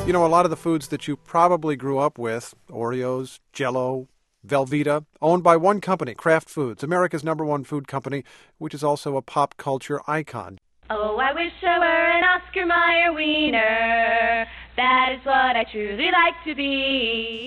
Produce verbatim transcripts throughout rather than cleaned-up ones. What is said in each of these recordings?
You know, a lot of the foods that you probably grew up with, Oreos, Jell-O, Velveeta, owned by one company, Kraft Foods, America's number one food company, which is also a pop culture icon. Oh, I wish I were an Oscar Mayer wiener. That is what I truly like to be.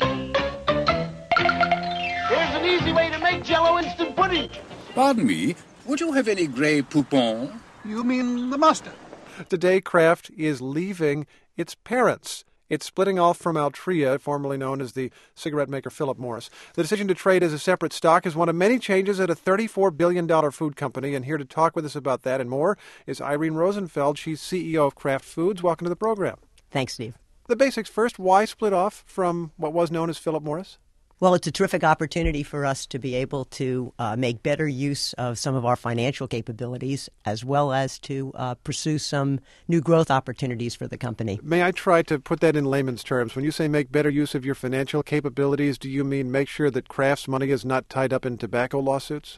Here's an easy way to make Jell-O instant pudding. Pardon me, would you have any Grey Poupon? You mean the mustard? Today, Kraft is leaving its parents. It's splitting off from Altria, formerly known as the cigarette maker Philip Morris. The decision to trade as a separate stock is one of many changes at a thirty-four billion dollars food company. And here to talk with us about that and more is Irene Rosenfeld. She's C E O of Kraft Foods. Welcome to the program. Thanks, Steve. The basics first. Why split off from what was known as Philip Morris? Well, it's a terrific opportunity for us to be able to uh, make better use of some of our financial capabilities, as well as to uh, pursue some new growth opportunities for the company. May I try to put that in layman's terms? When you say make better use of your financial capabilities, do you mean make sure that Kraft's money is not tied up in tobacco lawsuits?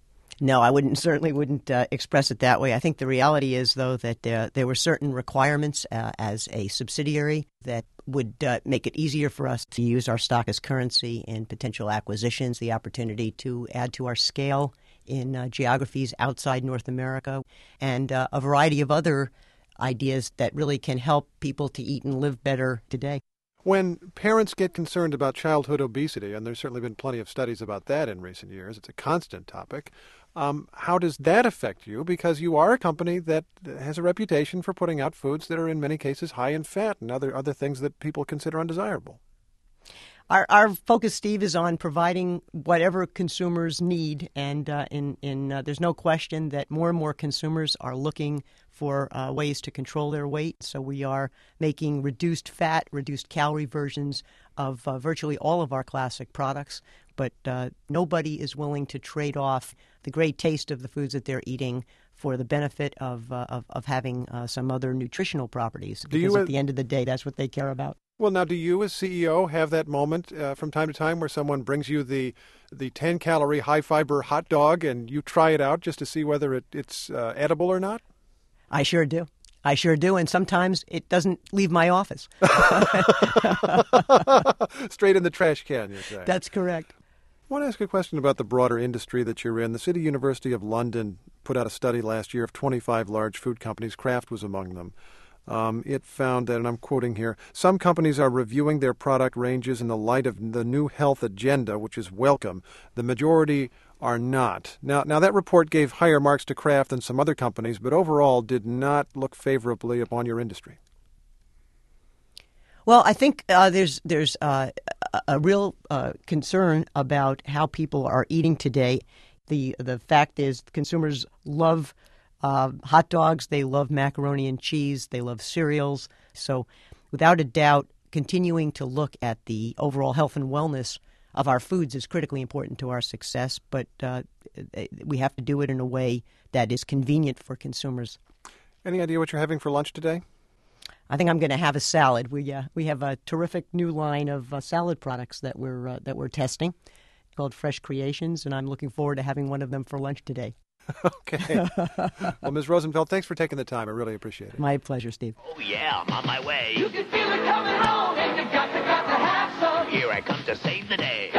No, I wouldn't certainly wouldn't uh, express it that way. I think the reality is, though, that uh, there were certain requirements uh, as a subsidiary that would uh, make it easier for us to use our stock as currency in potential acquisitions, the opportunity to add to our scale in uh, geographies outside North America, and uh, a variety of other ideas that really can help people to eat and live better today. When parents get concerned about childhood obesity, and there's certainly been plenty of studies about that in recent years, it's a constant topic, um, how does that affect you? Because you are a company that has a reputation for putting out foods that are in many cases high in fat and other, other things that people consider undesirable. Our, our focus, Steve, is on providing whatever consumers need, and uh, in, in, uh, there's no question that more and more consumers are looking for uh, ways to control their weight. So we are making reduced fat, reduced calorie versions of uh, virtually all of our classic products, but uh, nobody is willing to trade off the great taste of the foods that they're eating for the benefit of uh, of, of having uh, some other nutritional properties. Do because you, at the end of the day, that's what they care about. Well, now, do you as C E O have that moment uh, from time to time where someone brings you the the ten-calorie, high-fiber hot dog and you try it out just to see whether it, it's uh, edible or not? I sure do. I sure do, and sometimes it doesn't leave my office. Straight in the trash can, you're saying. That's correct. I want to ask a question about the broader industry that you're in. The City University of London put out a study last year of twenty-five large food companies. Kraft was among them. Um, it found that, and I'm quoting here, some companies are reviewing their product ranges in the light of the new health agenda, which is welcome. The majority are not. Now, now that report gave higher marks to Kraft than some other companies, but overall did not look favorably upon your industry. Well, I think uh, there's there's uh, a, a real uh, concern about how people are eating today. The the fact is consumers love Uh, hot dogs, they love macaroni and cheese, they love cereals. So without a doubt, continuing to look at the overall health and wellness of our foods is critically important to our success, but uh, we have to do it in a way that is convenient for consumers. Any idea what you're having for lunch today? I think I'm going to have a salad. We uh, we have a terrific new line of uh, salad products that we're uh, that we're testing called Fresh Creations, and I'm looking forward to having one of them for lunch today. Okay. Well, Miz Rosenfeld, thanks for taking the time. I really appreciate it. My pleasure, Steve. Oh, yeah, I'm on my way. You can feel it coming on, and you got to, got to have some. Here I come to save the day.